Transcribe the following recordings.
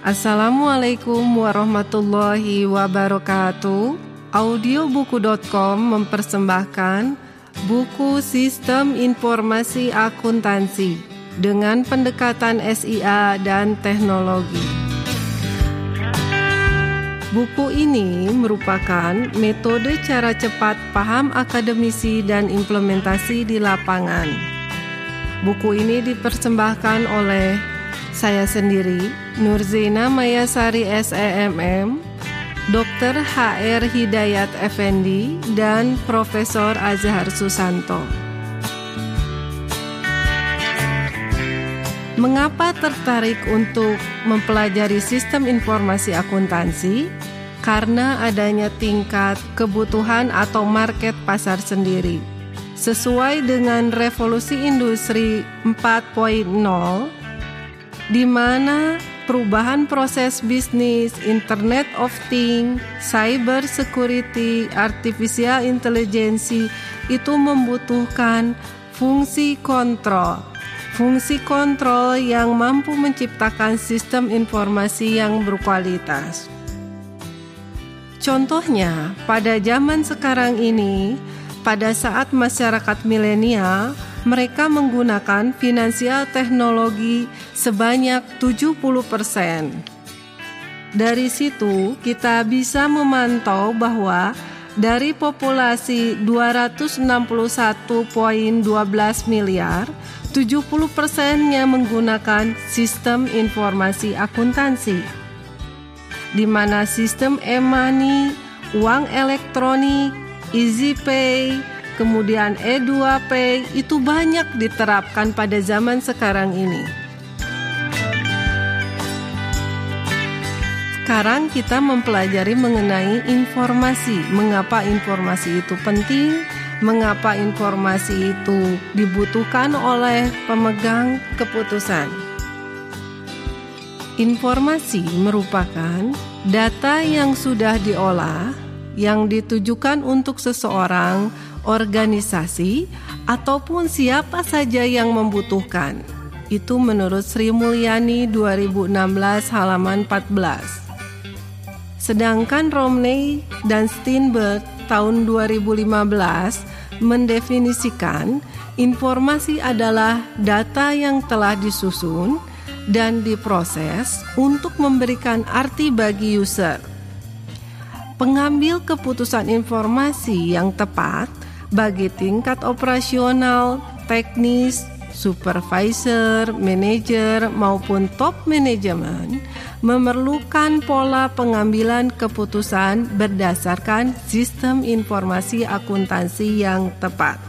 Assalamualaikum warahmatullahi wabarakatuh. Audiobuku.com mempersembahkan buku Sistem Informasi Akuntansi dengan pendekatan SIA dan teknologi. Buku ini merupakan metode cara cepat paham akademisi dan implementasi di lapangan. Buku ini dipersembahkan oleh saya sendiri, Nurzena Mayasari SEMM, Dr. HR Hidayat Effendi, dan Profesor Azhar Susanto. Mengapa tertarik untuk mempelajari sistem informasi akuntansi? Karena adanya tingkat kebutuhan atau market pasar sendiri. Sesuai dengan revolusi industri 4.0, di mana perubahan proses bisnis, Internet of Things, cyber security, artificial intelligence itu membutuhkan fungsi kontrol. Fungsi kontrol yang mampu menciptakan sistem informasi yang berkualitas. Contohnya, pada zaman sekarang ini, pada saat masyarakat milenial, mereka menggunakan finansial teknologi sebanyak 70%. Dari situ kita bisa memantau bahwa dari populasi 261,12 miliar, 70%-nya menggunakan sistem informasi akuntansi, di mana sistem e-money, uang elektronik, EasyPay, kemudian E2Pay itu banyak diterapkan pada zaman sekarang ini. Sekarang kita mempelajari mengenai informasi. Mengapa informasi itu penting? Mengapa informasi itu dibutuhkan oleh pemegang keputusan? Informasi merupakan data yang sudah diolah, yang ditujukan untuk seseorang, organisasi, ataupun siapa saja yang membutuhkan. Itu menurut Sri Mulyani 2016 halaman 14. Sedangkan Romney dan Steinberg tahun 2015 mendefinisikan informasi adalah data yang telah disusun dan diproses untuk memberikan arti bagi user. Pengambil keputusan informasi yang tepat bagi tingkat operasional, teknis, supervisor, manajer, maupun top manajemen memerlukan pola pengambilan keputusan berdasarkan sistem informasi akuntansi yang tepat.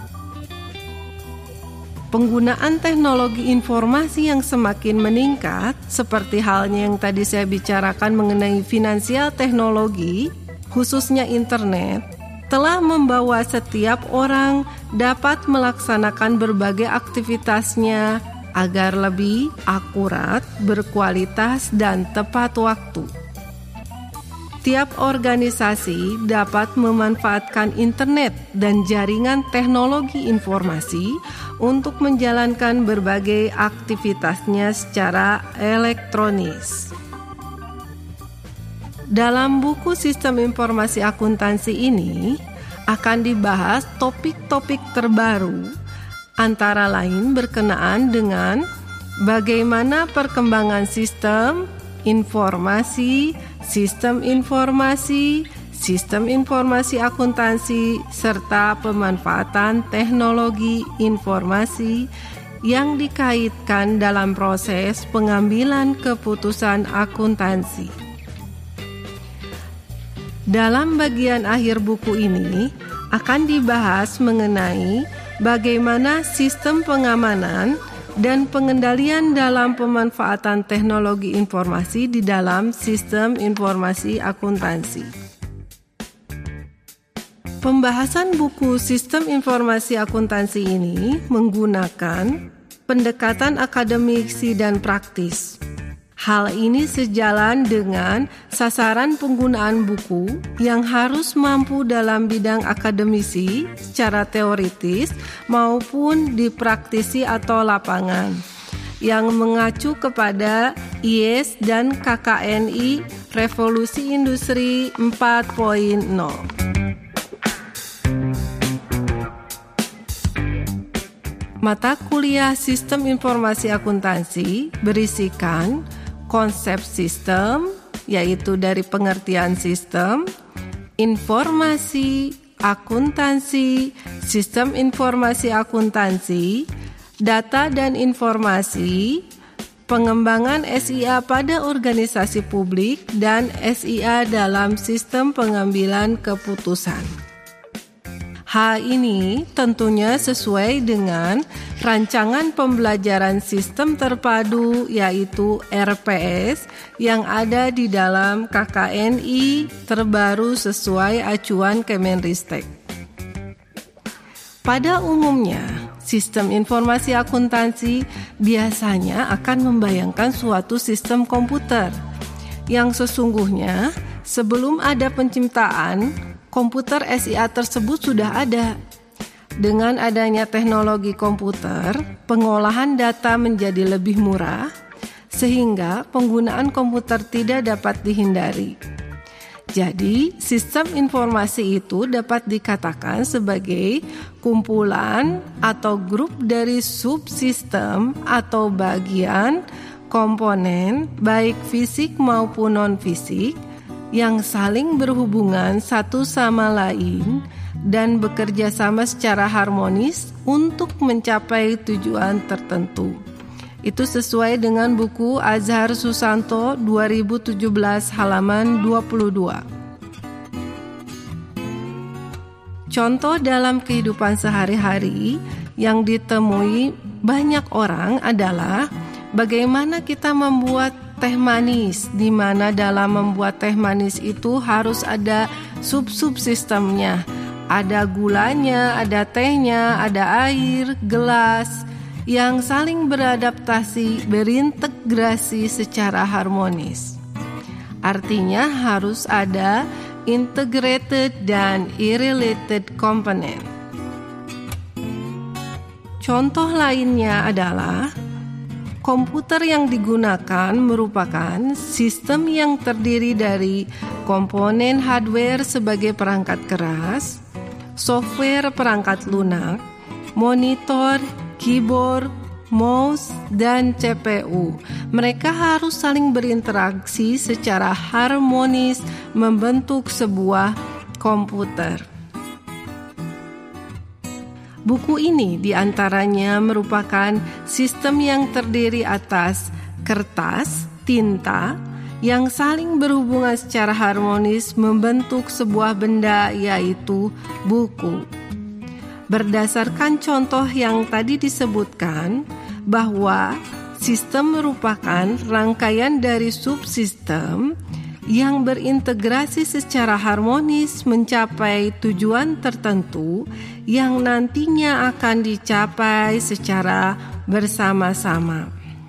Penggunaan teknologi informasi yang semakin meningkat, seperti halnya yang tadi saya bicarakan mengenai finansial teknologi, khususnya internet, telah membawa setiap orang dapat melaksanakan berbagai aktivitasnya agar lebih akurat, berkualitas, dan tepat waktu. Tiap organisasi dapat memanfaatkan internet dan jaringan teknologi informasi untuk menjalankan berbagai aktivitasnya secara elektronis. Dalam buku Sistem Informasi Akuntansi ini akan dibahas topik-topik terbaru, antara lain berkenaan dengan bagaimana perkembangan sistem informasi, sistem informasi akuntansi, serta pemanfaatan teknologi informasi yang dikaitkan dalam proses pengambilan keputusan akuntansi. Dalam bagian akhir buku ini akan dibahas mengenai bagaimana sistem pengamanan dan pengendalian dalam pemanfaatan teknologi informasi di dalam sistem informasi akuntansi. Pembahasan buku Sistem Informasi Akuntansi ini menggunakan pendekatan akademisi dan praktis. Hal ini sejalan dengan sasaran penggunaan buku yang harus mampu dalam bidang akademisi secara teoritis maupun di praktisi atau lapangan. yang mengacu kepada IES dan KKNI Revolusi Industri 4.0. Mata kuliah Sistem Informasi Akuntansi berisikan konsep sistem, yaitu dari pengertian sistem, informasi, akuntansi, sistem informasi akuntansi, data dan informasi, pengembangan SIA pada organisasi publik, dan SIA dalam sistem pengambilan keputusan. Hal ini tentunya sesuai dengan rancangan pembelajaran sistem terpadu, yaitu RPS, yang ada di dalam KKNI terbaru sesuai acuan Kemenristek. Pada umumnya, sistem informasi akuntansi biasanya akan membayangkan suatu sistem komputer yang sesungguhnya sebelum ada penciptaan, komputer SIA tersebut sudah ada. Dengan adanya teknologi komputer, pengolahan data menjadi lebih murah, sehingga penggunaan komputer tidak dapat dihindari. Jadi, sistem informasi itu dapat dikatakan sebagai kumpulan atau grup dari subsistem atau bagian komponen, baik fisik maupun non-fisik, yang saling berhubungan satu sama lain dan bekerja sama secara harmonis untuk mencapai tujuan tertentu. Itu sesuai dengan buku Azhar Susanto 2017 halaman 22. Contoh dalam kehidupan sehari-hari yang ditemui banyak orang adalah bagaimana kita membuat teh manis, di mana dalam membuat teh manis itu harus ada sub-subsistemnya. Ada gulanya, ada tehnya, ada air, gelas, yang saling beradaptasi, berintegrasi secara harmonis. Artinya harus ada integrated dan irrelated component. Contoh lainnya adalah komputer yang digunakan merupakan sistem yang terdiri dari komponen hardware sebagai perangkat keras, software perangkat lunak, monitor, keyboard, mouse, dan CPU. Mereka harus saling berinteraksi secara harmonis membentuk sebuah komputer. Buku ini diantaranya merupakan sistem yang terdiri atas kertas, tinta, yang saling berhubungan secara harmonis membentuk sebuah benda, yaitu buku. Berdasarkan contoh yang tadi disebutkan, bahwa sistem merupakan rangkaian dari subsistem yang berintegrasi secara harmonis mencapai tujuan tertentu yang nantinya akan dicapai secara bersama-sama.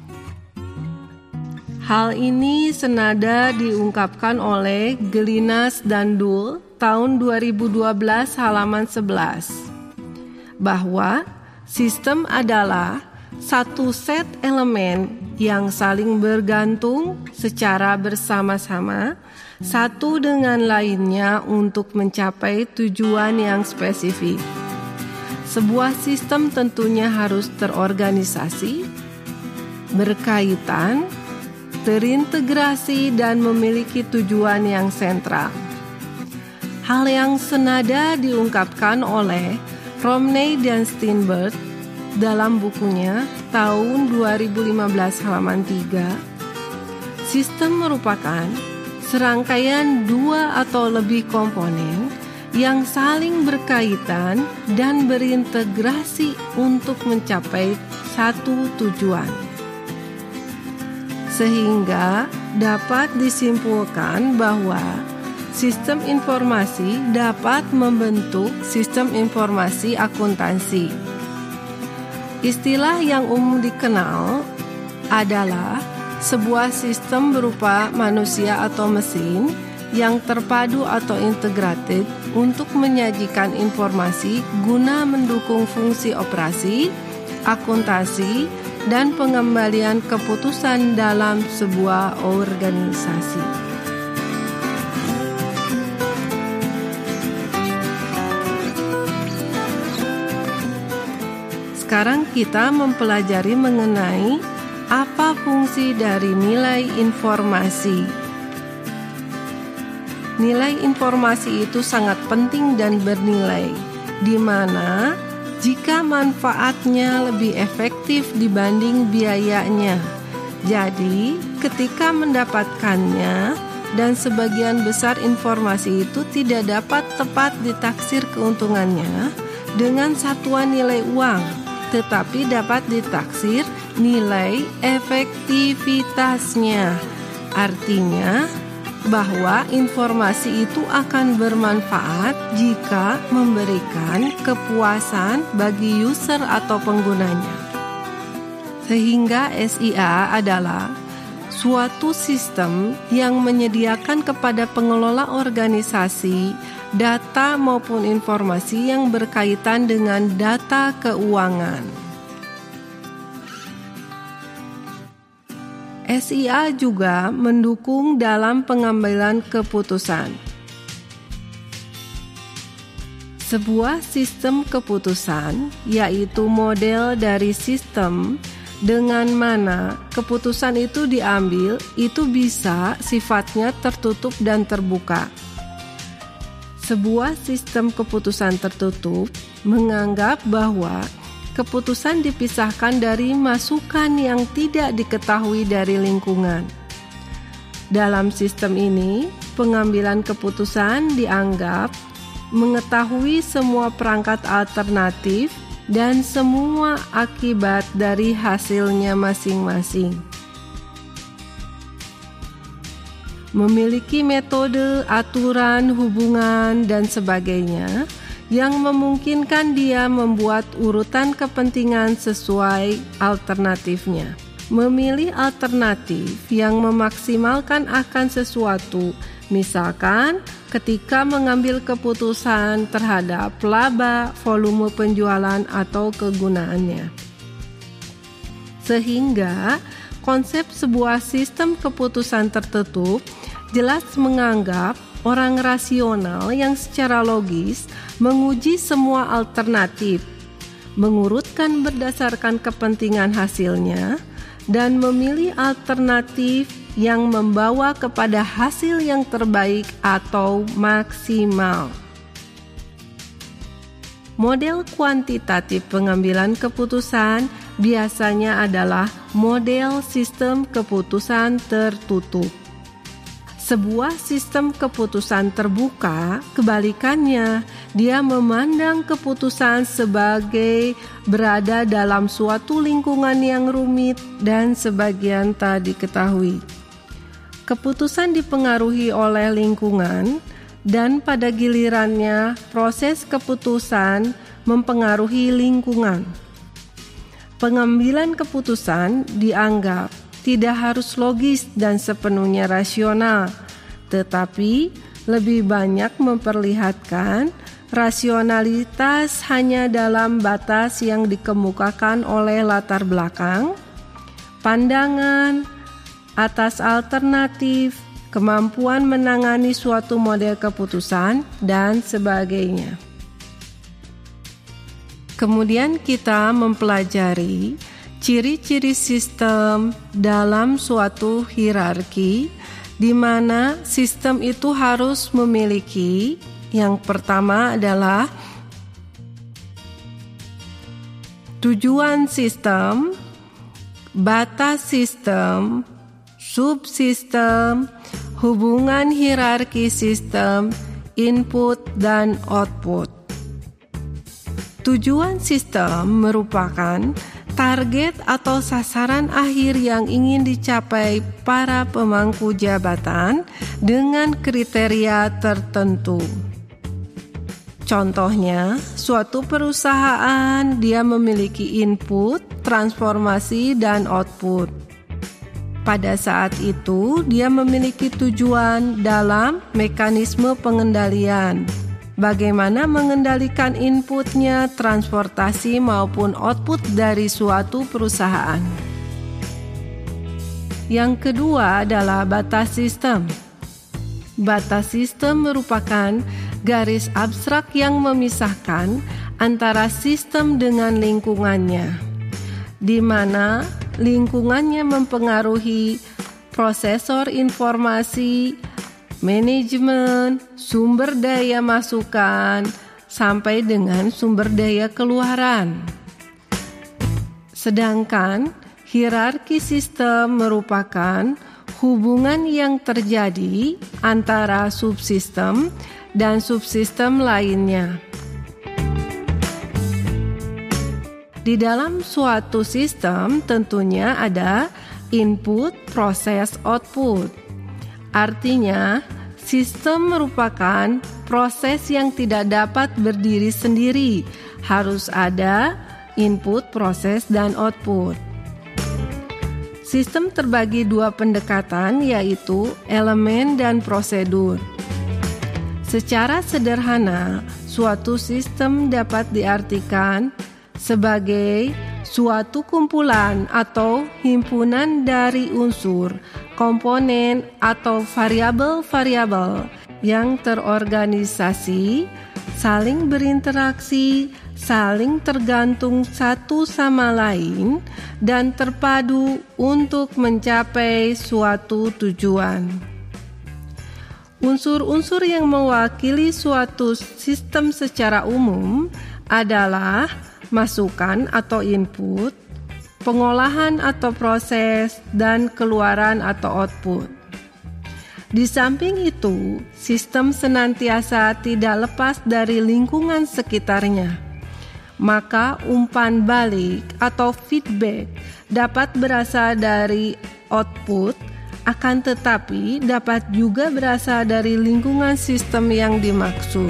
Hal ini senada diungkapkan oleh Gelinas dan Dul tahun 2012 halaman 11. Bahwa sistem adalah satu set elemen yang saling bergantung secara bersama-sama satu dengan lainnya untuk mencapai tujuan yang spesifik. Sebuah sistem tentunya harus terorganisasi, berkaitan, terintegrasi, dan memiliki tujuan yang sentral. Hal yang senada diungkapkan oleh Romney dan Steinberg dalam bukunya tahun 2015 halaman 3. Sistem merupakan serangkaian dua atau lebih komponen yang saling berkaitan dan berintegrasi untuk mencapai satu tujuan. Sehingga dapat disimpulkan bahwa sistem informasi dapat membentuk sistem informasi akuntansi. Istilah yang umum dikenal adalah sebuah sistem berupa manusia atau mesin yang terpadu atau integrated untuk menyajikan informasi guna mendukung fungsi operasi, akuntansi, dan pengembalian keputusan dalam sebuah organisasi. Sekarang kita mempelajari mengenai apa fungsi dari nilai informasi. Nilai informasi itu sangat penting dan bernilai, di mana jika manfaatnya lebih efektif dibanding biayanya. Jadi, ketika mendapatkannya dan sebagian besar informasi itu tidak dapat tepat ditaksir keuntungannya dengan satuan nilai uang, tetapi dapat ditaksir nilai efektivitasnya. Artinya, bahwa informasi itu akan bermanfaat jika memberikan kepuasan bagi user atau penggunanya. Sehingga SIA adalah suatu sistem yang menyediakan kepada pengelola organisasi data maupun informasi yang berkaitan dengan data keuangan. SIA juga mendukung dalam pengambilan keputusan. Sebuah sistem keputusan yaitu model dari sistem dengan mana keputusan itu diambil itu bisa sifatnya tertutup dan terbuka. Sebuah sistem keputusan tertutup menganggap bahwa keputusan dipisahkan dari masukan yang tidak diketahui dari lingkungan. Dalam sistem ini, pengambilan keputusan dianggap mengetahui semua perangkat alternatif dan semua akibat dari hasilnya masing-masing. Memiliki metode, aturan, hubungan, dan sebagainya yang memungkinkan dia membuat urutan kepentingan sesuai alternatifnya. Memilih alternatif yang memaksimalkan akan sesuatu, misalkan ketika mengambil keputusan terhadap laba, volume penjualan, atau kegunaannya. Sehingga konsep sebuah sistem keputusan tertutup jelas menganggap orang rasional yang secara logis menguji semua alternatif, mengurutkan berdasarkan kepentingan hasilnya, dan memilih alternatif yang membawa kepada hasil yang terbaik atau maksimal. Model kuantitatif pengambilan keputusan biasanya adalah model sistem keputusan tertutup. Sebuah sistem keputusan terbuka, kebalikannya, dia memandang keputusan sebagai berada dalam suatu lingkungan yang rumit dan sebagian tak diketahui. Keputusan dipengaruhi oleh lingkungan, dan pada gilirannya, proses keputusan mempengaruhi lingkungan. Pengambilan keputusan dianggap tidak harus logis dan sepenuhnya rasional, tetapi lebih banyak memperlihatkan rasionalitas hanya dalam batas yang dikemukakan oleh latar belakang, pandangan, atas alternatif, kemampuan menangani suatu model keputusan, dan sebagainya. Kemudian kita mempelajari ciri-ciri sistem dalam suatu hierarki, di mana sistem itu harus memiliki, yang pertama adalah tujuan sistem, batas sistem, subsistem, hubungan hierarki sistem, input dan output. Tujuan sistem merupakan target atau sasaran akhir yang ingin dicapai para pemangku jabatan dengan kriteria tertentu. Contohnya, suatu perusahaan dia memiliki input, transformasi, dan output. Pada saat itu, dia memiliki tujuan dalam mekanisme pengendalian, bagaimana mengendalikan inputnya, transportasi maupun output dari suatu perusahaan. Yang kedua adalah batas sistem. Batas sistem merupakan garis abstrak yang memisahkan antara sistem dengan lingkungannya, di mana lingkungannya mempengaruhi prosesor informasi, manajemen, sumber daya masukan, sampai dengan sumber daya keluaran. Sedangkan hierarki sistem merupakan hubungan yang terjadi antara subsistem dan subsistem lainnya. Di dalam suatu sistem tentunya ada input, proses, output. Artinya, sistem merupakan proses yang tidak dapat berdiri sendiri. Harus ada input, proses, dan output. Sistem terbagi dua pendekatan, yaitu elemen dan prosedur. Secara sederhana, suatu sistem dapat diartikan sebagai suatu kumpulan atau himpunan dari unsur, komponen, atau variabel-variabel yang terorganisasi, saling berinteraksi, saling tergantung satu sama lain, dan terpadu untuk mencapai suatu tujuan. Unsur-unsur yang mewakili suatu sistem secara umum adalah masukan atau input, pengolahan atau proses, dan keluaran atau output. Di samping itu, sistem senantiasa tidak lepas dari lingkungan sekitarnya. Maka umpan balik atau feedback dapat berasal dari output, akan tetapi dapat juga berasal dari lingkungan sistem yang dimaksud.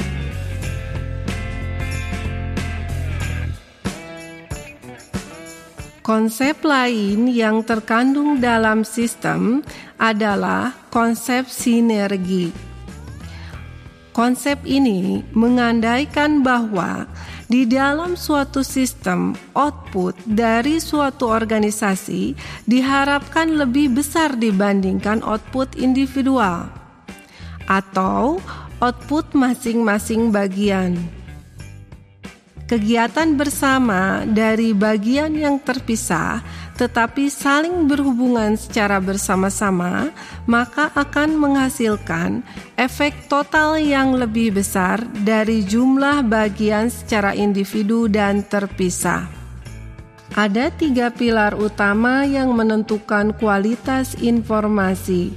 Konsep lain yang terkandung dalam sistem adalah konsep sinergi. Konsep ini mengandaikan bahwa di dalam suatu sistem, output dari suatu organisasi diharapkan lebih besar dibandingkan output individual atau output masing-masing bagian. Kegiatan bersama dari bagian yang terpisah tetapi saling berhubungan secara bersama-sama, maka akan menghasilkan efek total yang lebih besar dari jumlah bagian secara individu dan terpisah. Ada 3 pilar utama yang menentukan kualitas informasi.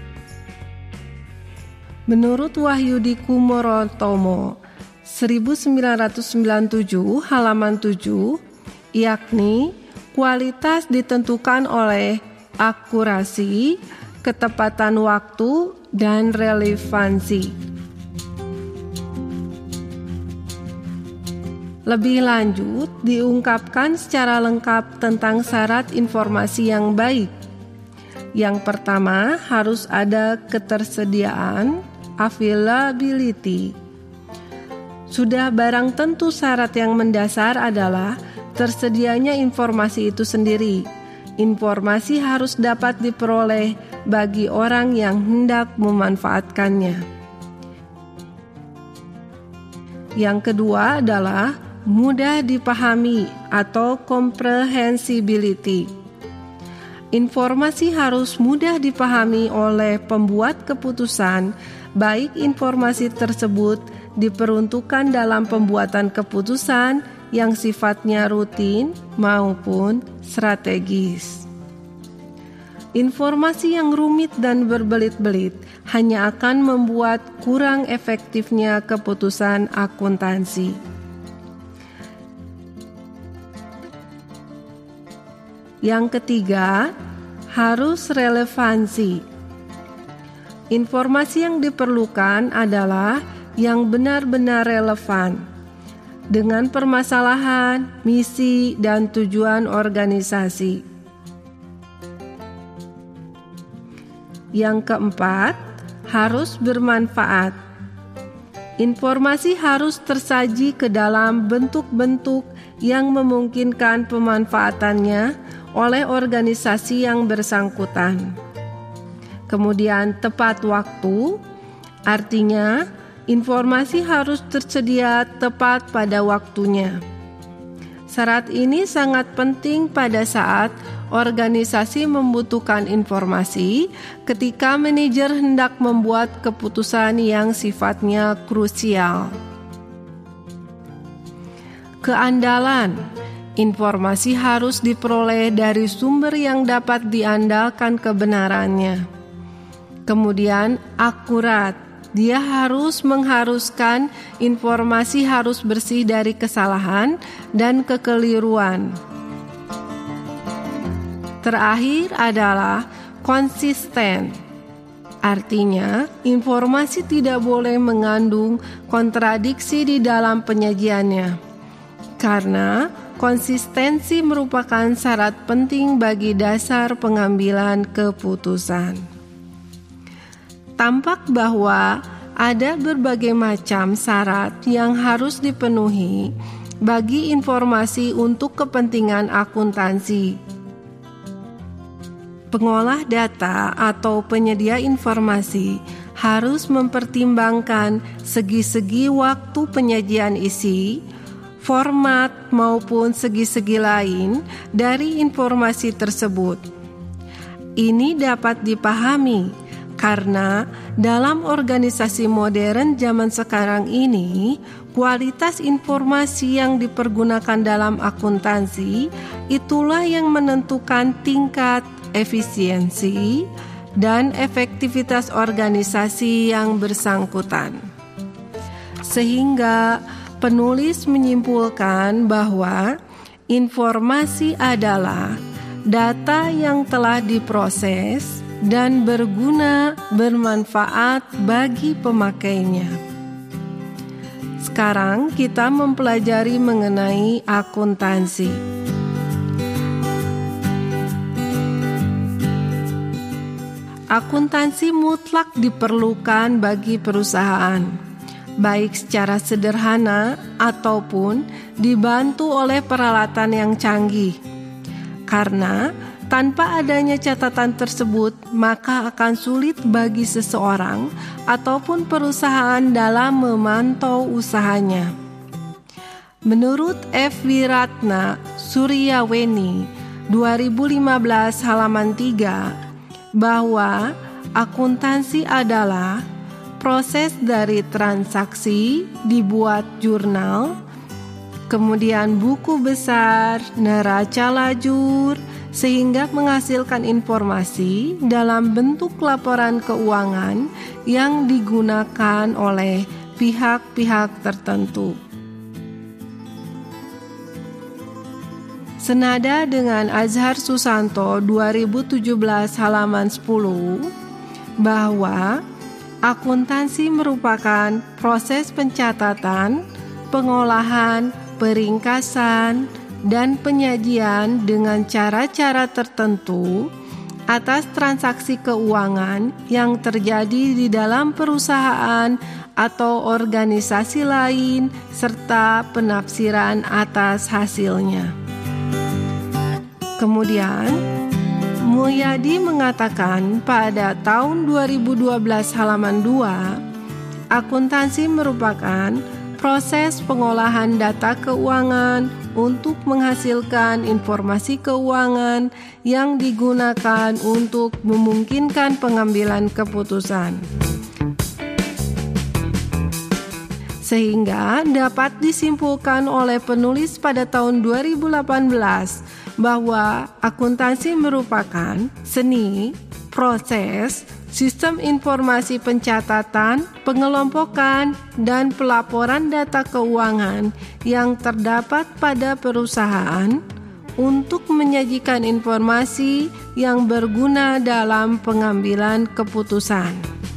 Menurut Wahyudi Kumorotomo 1997 halaman 7, yakni kualitas ditentukan oleh akurasi, ketepatan waktu, dan relevansi. Lebih lanjut, diungkapkan secara lengkap tentang syarat informasi yang baik. Yang pertama, harus ada ketersediaan, availability. Sudah barang tentu syarat yang mendasar adalah tersedianya informasi itu sendiri. Informasi harus dapat diperoleh bagi orang yang hendak memanfaatkannya. Yang kedua adalah mudah dipahami atau comprehensibility. Informasi harus mudah dipahami oleh pembuat keputusan, baik informasi tersebut diperuntukkan dalam pembuatan keputusan yang sifatnya rutin maupun strategis. Informasi yang rumit dan berbelit-belit hanya akan membuat kurang efektifnya keputusan akuntansi. Yang ketiga, harus relevansi. Informasi yang diperlukan adalah yang benar-benar relevan dengan permasalahan, misi, dan tujuan organisasi. Yang keempat, harus bermanfaat. Informasi harus tersaji ke dalam bentuk-bentuk yang memungkinkan pemanfaatannya oleh organisasi yang bersangkutan. Kemudian tepat waktu, artinya informasi harus tersedia tepat pada waktunya. Syarat ini sangat penting pada saat organisasi membutuhkan informasi ketika manajer hendak membuat keputusan yang sifatnya krusial. Keandalan. Informasi harus diperoleh dari sumber yang dapat diandalkan kebenarannya. Kemudian akurat. Dia harus mengharuskan informasi harus bersih dari kesalahan dan kekeliruan. Terakhir adalah konsisten. Artinya, informasi tidak boleh mengandung kontradiksi di dalam penyajiannya. Karena konsistensi merupakan syarat penting bagi dasar pengambilan keputusan. Tampak bahwa ada berbagai macam syarat yang harus dipenuhi bagi informasi untuk kepentingan akuntansi. Pengolah data atau penyedia informasi harus mempertimbangkan segi-segi waktu penyajian isi, format maupun segi-segi lain dari informasi tersebut. Ini dapat dipahami karena dalam organisasi modern zaman sekarang ini, kualitas informasi yang dipergunakan dalam akuntansi itulah yang menentukan tingkat efisiensi dan efektivitas organisasi yang bersangkutan. Sehingga penulis menyimpulkan bahwa informasi adalah data yang telah diproses dan berguna, bermanfaat bagi pemakainya. Sekarang kita mempelajari mengenai akuntansi. Akuntansi mutlak diperlukan bagi perusahaan, baik secara sederhana ataupun dibantu oleh peralatan yang canggih. Karena tanpa adanya catatan tersebut, maka akan sulit bagi seseorang ataupun perusahaan dalam memantau usahanya. Menurut F. Wiratna Suryaweni 2015 halaman 3, bahwa akuntansi adalah proses dari transaksi dibuat jurnal, kemudian buku besar, neraca lajur, sehingga menghasilkan informasi dalam bentuk laporan keuangan yang digunakan oleh pihak-pihak tertentu. Senada dengan Azhar Susanto 2017 halaman 10, bahwa akuntansi merupakan proses pencatatan, pengolahan, peringkasan, dan penyajian dengan cara-cara tertentu atas transaksi keuangan yang terjadi di dalam perusahaan atau organisasi lain serta penafsiran atas hasilnya. Kemudian, Mulyadi mengatakan pada tahun 2012 halaman 2, akuntansi merupakan proses pengolahan data keuangan untuk menghasilkan informasi keuangan yang digunakan untuk memungkinkan pengambilan keputusan. Sehingga dapat disimpulkan oleh penulis pada tahun 2018 bahwa akuntansi merupakan seni, proses, sistem informasi pencatatan, pengelompokan, dan pelaporan data keuangan yang terdapat pada perusahaan untuk menyajikan informasi yang berguna dalam pengambilan keputusan.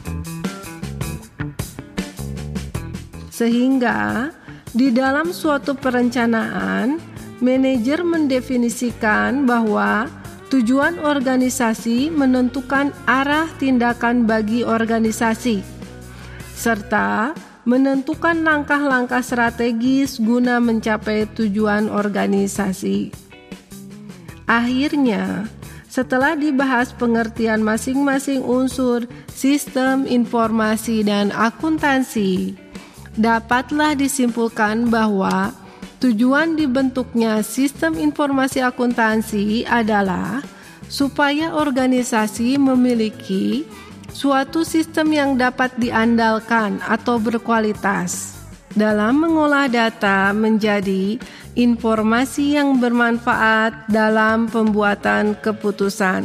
Sehingga di dalam suatu perencanaan, manajer mendefinisikan bahwa tujuan organisasi menentukan arah tindakan bagi organisasi, serta menentukan langkah-langkah strategis guna mencapai tujuan organisasi. Akhirnya, setelah dibahas pengertian masing-masing unsur sistem informasi dan akuntansi, dapatlah disimpulkan bahwa tujuan dibentuknya sistem informasi akuntansi adalah supaya organisasi memiliki suatu sistem yang dapat diandalkan atau berkualitas dalam mengolah data menjadi informasi yang bermanfaat dalam pembuatan keputusan.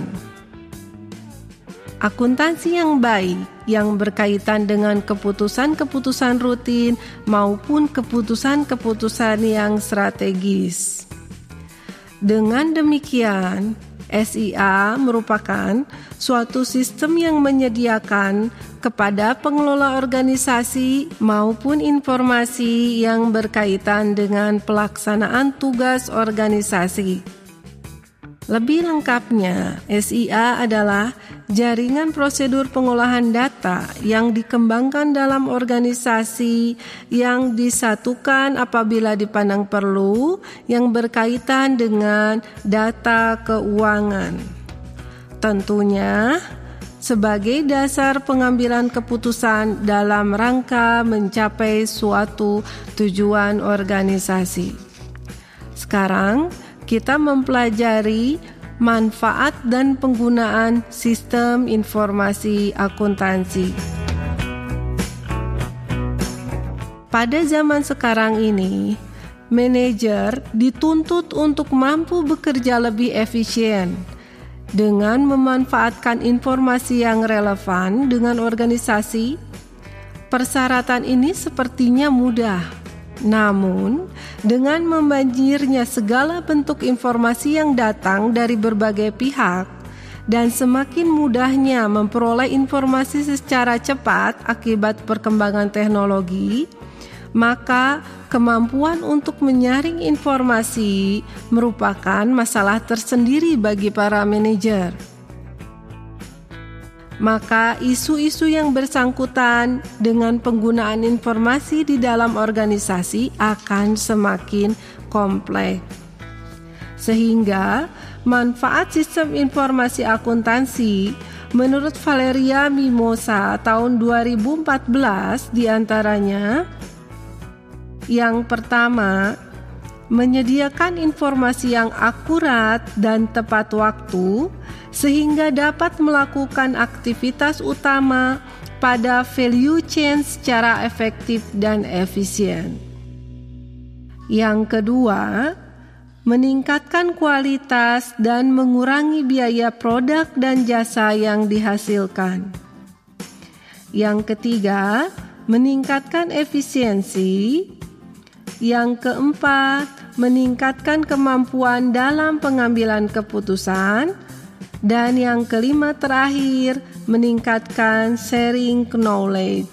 Akuntansi yang baik yang berkaitan dengan keputusan-keputusan rutin maupun keputusan-keputusan yang strategis. Dengan demikian, SIA merupakan suatu sistem yang menyediakan kepada pengelola organisasi maupun informasi yang berkaitan dengan pelaksanaan tugas organisasi. Lebih lengkapnya, SIA adalah jaringan prosedur pengolahan data yang dikembangkan dalam organisasi yang disatukan apabila dipandang perlu yang berkaitan dengan data keuangan. Tentunya, sebagai dasar pengambilan keputusan dalam rangka mencapai suatu tujuan organisasi. Sekarang, kita mempelajari manfaat dan penggunaan sistem informasi akuntansi. Pada zaman sekarang ini, manajer dituntut untuk mampu bekerja lebih efisien dengan memanfaatkan informasi yang relevan dengan organisasi. Persyaratan ini sepertinya mudah. Namun, dengan membanjirnya segala bentuk informasi yang datang dari berbagai pihak dan semakin mudahnya memperoleh informasi secara cepat akibat perkembangan teknologi, maka kemampuan untuk menyaring informasi merupakan masalah tersendiri bagi para manajer. Maka isu-isu yang bersangkutan dengan penggunaan informasi di dalam organisasi akan semakin kompleks. Sehingga manfaat sistem informasi akuntansi menurut Valeria Mimosa tahun 2014 diantaranya: yang pertama, menyediakan informasi yang akurat dan tepat waktu sehingga dapat melakukan aktivitas utama pada value chain secara efektif dan efisien. Yang kedua, meningkatkan kualitas dan mengurangi biaya produk dan jasa yang dihasilkan. Yang ketiga, meningkatkan efisiensi. Yang keempat, meningkatkan kemampuan dalam pengambilan keputusan. Dan yang kelima terakhir, meningkatkan sharing knowledge.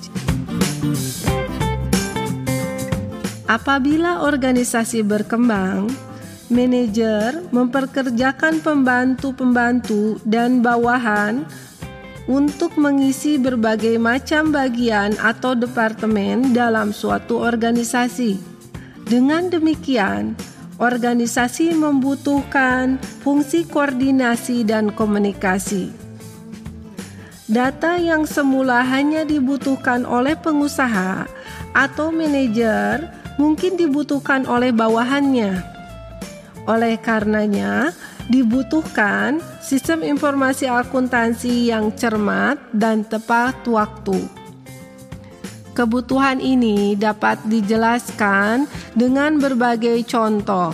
Apabila organisasi berkembang, manajer memperkerjakan pembantu-pembantu dan bawahan untuk mengisi berbagai macam bagian atau departemen dalam suatu organisasi. Dengan demikian, organisasi membutuhkan fungsi koordinasi dan komunikasi. Data yang semula hanya dibutuhkan oleh pengusaha atau manajer mungkin dibutuhkan oleh bawahannya. Oleh karenanya, dibutuhkan sistem informasi akuntansi yang cermat dan tepat waktu. Kebutuhan ini dapat dijelaskan dengan berbagai contoh.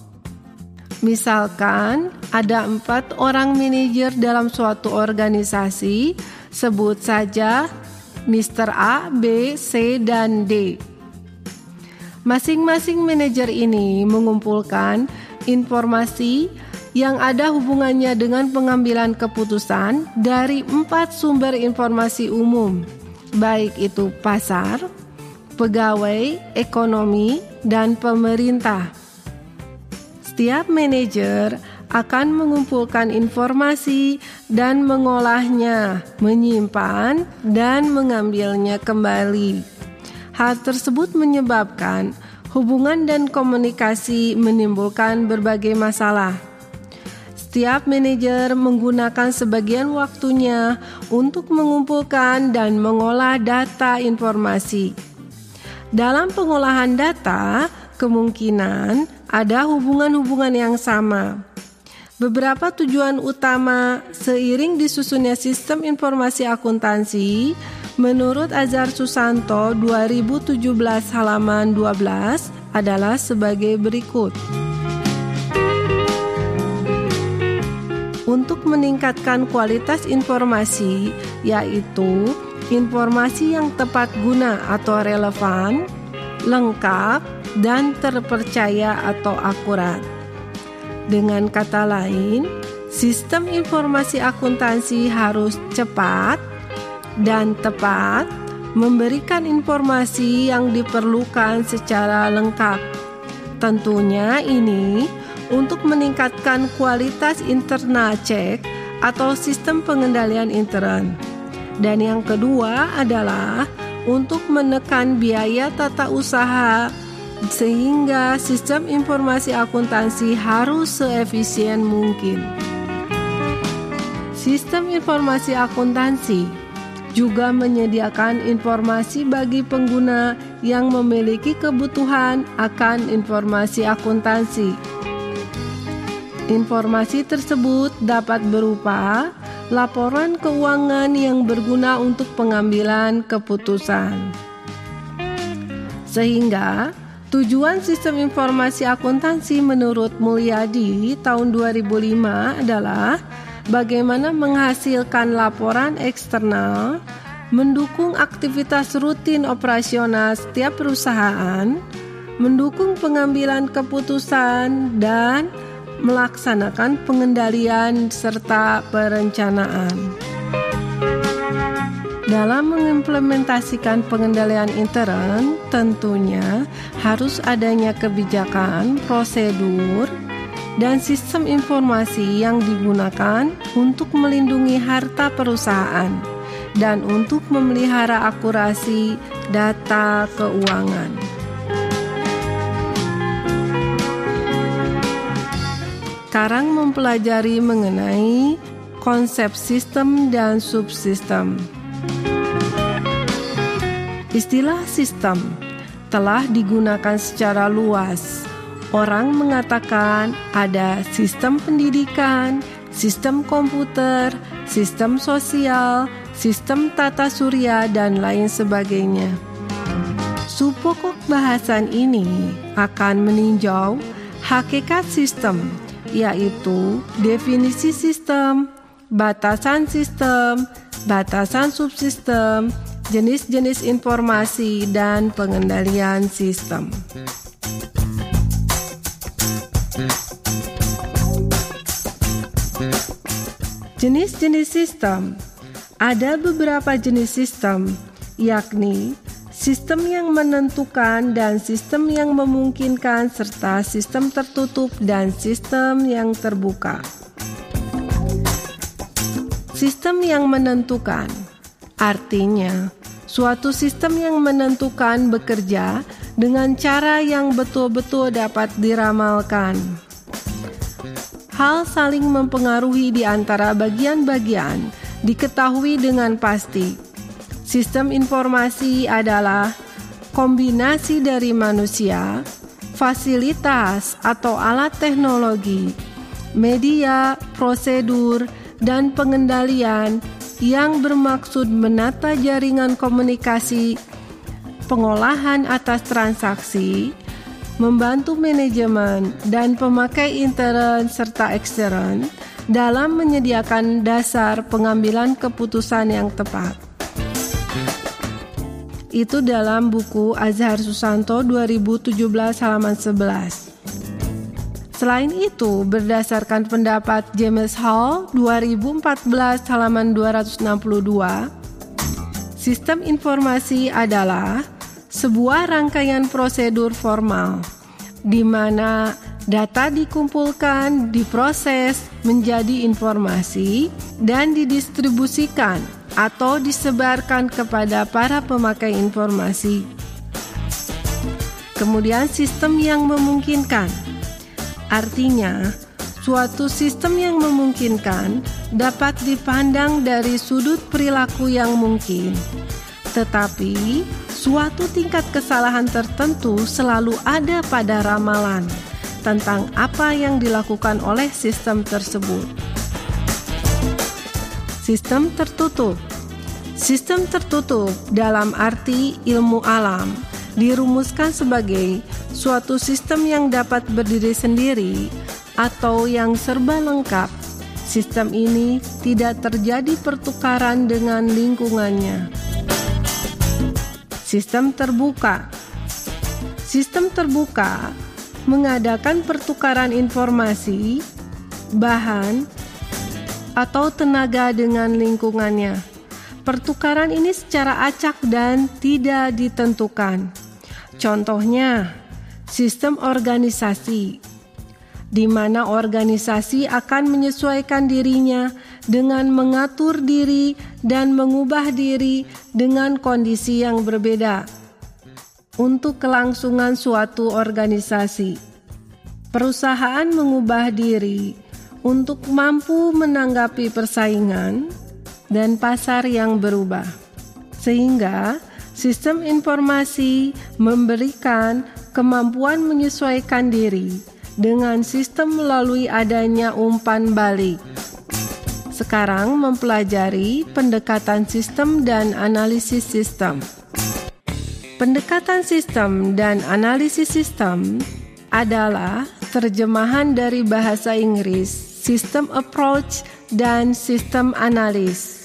Misalkan, ada 4 orang manajer dalam suatu organisasi, sebut saja Mr. A, B, C, dan D. Masing-masing manajer ini mengumpulkan informasi yang ada hubungannya dengan pengambilan keputusan dari 4 sumber informasi umum, baik itu pasar, pegawai, ekonomi, dan pemerintah. Setiap manajer akan mengumpulkan informasi dan mengolahnya, menyimpan, dan mengambilnya kembali. Hal tersebut menyebabkan hubungan dan komunikasi menimbulkan berbagai masalah. Setiap manajer menggunakan sebagian waktunya untuk mengumpulkan dan mengolah data informasi. Dalam pengolahan data, kemungkinan ada hubungan-hubungan yang sama. Beberapa tujuan utama seiring disusunnya sistem informasi akuntansi menurut Azhar Susanto 2017 halaman 12 adalah sebagai berikut. Untuk meningkatkan kualitas informasi, yaitu informasi yang tepat guna atau relevan, lengkap, dan terpercaya atau akurat. Dengan kata lain, sistem informasi akuntansi harus cepat dan tepat, memberikan informasi yang diperlukan secara lengkap. Tentunya ini untuk meningkatkan kualitas internal check atau sistem pengendalian intern. Dan yang kedua adalah untuk menekan biaya tata usaha sehingga sistem informasi akuntansi harus seefisien mungkin. Sistem informasi akuntansi juga menyediakan informasi bagi pengguna yang memiliki kebutuhan akan informasi akuntansi. Informasi tersebut dapat berupa laporan keuangan yang berguna untuk pengambilan keputusan. Sehingga tujuan sistem informasi akuntansi menurut Mulyadi tahun 2005 adalah bagaimana menghasilkan laporan eksternal, mendukung aktivitas rutin operasional setiap perusahaan, mendukung pengambilan keputusan, dan melaksanakan pengendalian serta perencanaan. Dalam mengimplementasikan pengendalian intern, tentunya harus adanya kebijakan, prosedur, dan sistem informasi yang digunakan untuk melindungi harta perusahaan dan untuk memelihara akurasi data keuangan. Sekarang mempelajari mengenai konsep sistem dan subsistem. Istilah sistem telah digunakan secara luas. Orang mengatakan ada sistem pendidikan, sistem komputer, sistem sosial, sistem tata surya, dan lain sebagainya. Subpokok bahasan ini akan meninjau hakikat sistem, yaitu definisi sistem, batasan subsistem, jenis-jenis informasi, dan pengendalian sistem. Jenis-jenis sistem. Ada beberapa jenis sistem, yakni sistem yang menentukan dan sistem yang memungkinkan, serta sistem tertutup dan sistem yang terbuka. Sistem yang menentukan artinya suatu sistem yang menentukan bekerja dengan cara yang betul-betul dapat diramalkan. Hal saling mempengaruhi di antara bagian-bagian diketahui dengan pasti. Sistem informasi adalah kombinasi dari manusia, fasilitas atau alat teknologi, media, prosedur, dan pengendalian yang bermaksud menata jaringan komunikasi, pengolahan atas transaksi, membantu manajemen dan pemakai intern serta ekstern dalam menyediakan dasar pengambilan keputusan yang tepat. Itu dalam buku Azhar Susanto 2017 halaman 11. Selain itu, berdasarkan pendapat James Hall 2014 halaman 262, sistem informasi adalah sebuah rangkaian prosedur formal di mana data dikumpulkan, diproses menjadi informasi dan didistribusikan atau disebarkan kepada para pemakai informasi. kemudian sistem yang memungkinkan. Artinya, suatu sistem yang memungkinkan dapat dipandang dari sudut perilaku yang mungkin. Tetapi, suatu tingkat kesalahan tertentu selalu ada pada ramalan tentang apa yang dilakukan oleh sistem tersebut. Sistem tertutup. Sistem tertutup dalam arti ilmu alam dirumuskan sebagai suatu sistem yang dapat berdiri sendiri atau yang serba lengkap. Sistem ini tidak terjadi pertukaran dengan lingkungannya. Sistem terbuka. Sistem terbuka mengadakan pertukaran informasi, bahan, atau tenaga dengan lingkungannya. Pertukaran ini secara acak dan tidak ditentukan. Contohnya, sistem organisasi, di mana organisasi akan menyesuaikan dirinya dengan mengatur diri dan mengubah diri dengan kondisi yang berbeda untuk kelangsungan suatu organisasi. Perusahaan mengubah diri untuk mampu menanggapi persaingan dan pasar yang berubah, sehingga sistem informasi memberikan kemampuan menyesuaikan diri dengan sistem melalui adanya umpan balik. Sekarang mempelajari pendekatan sistem dan analisis sistem. Pendekatan sistem dan analisis sistem adalah terjemahan dari bahasa Inggris system approach dan sistem analis.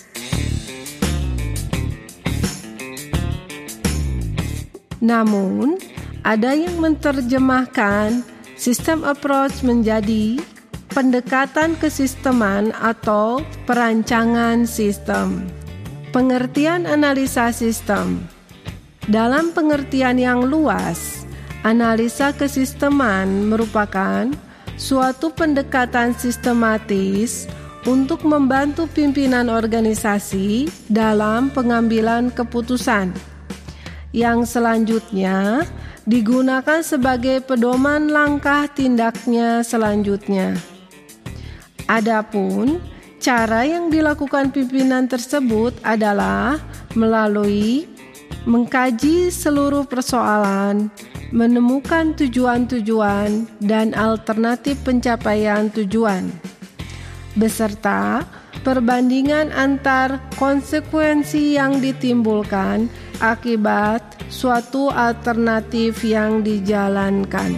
Namun, ada yang menerjemahkan sistem approach menjadi pendekatan kesisteman atau perancangan sistem. Pengertian analisa sistem. Dalam pengertian yang luas, analisa kesisteman merupakan suatu pendekatan sistematis untuk membantu pimpinan organisasi dalam pengambilan keputusan, yang selanjutnya digunakan sebagai pedoman langkah tindaknya selanjutnya. Adapun cara yang dilakukan pimpinan tersebut adalah melalui mengkaji seluruh persoalan, menemukan tujuan-tujuan dan alternatif pencapaian tujuan, beserta perbandingan antar konsekuensi yang ditimbulkan akibat suatu alternatif yang dijalankan.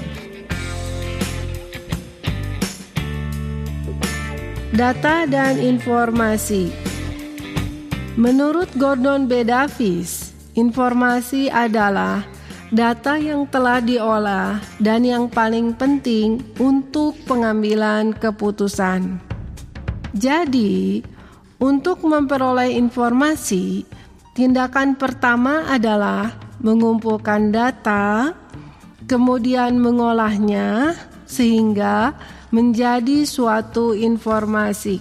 Data dan informasi. Menurut Gordon B. Davis, informasi adalah data yang telah diolah dan yang paling penting untuk pengambilan keputusan. Jadi, untuk memperoleh informasi, tindakan pertama adalah mengumpulkan data, kemudian mengolahnya sehingga menjadi suatu informasi.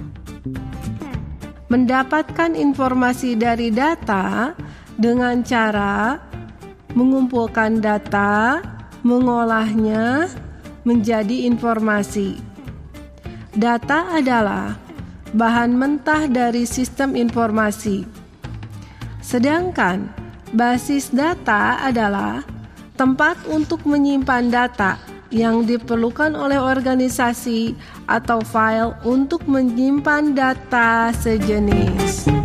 Mendapatkan informasi dari data dengan cara mengumpulkan data, mengolahnya menjadi informasi. Data adalah bahan mentah dari sistem informasi. Sedangkan basis data adalah tempat untuk menyimpan data yang diperlukan oleh organisasi atau file untuk menyimpan data sejenis.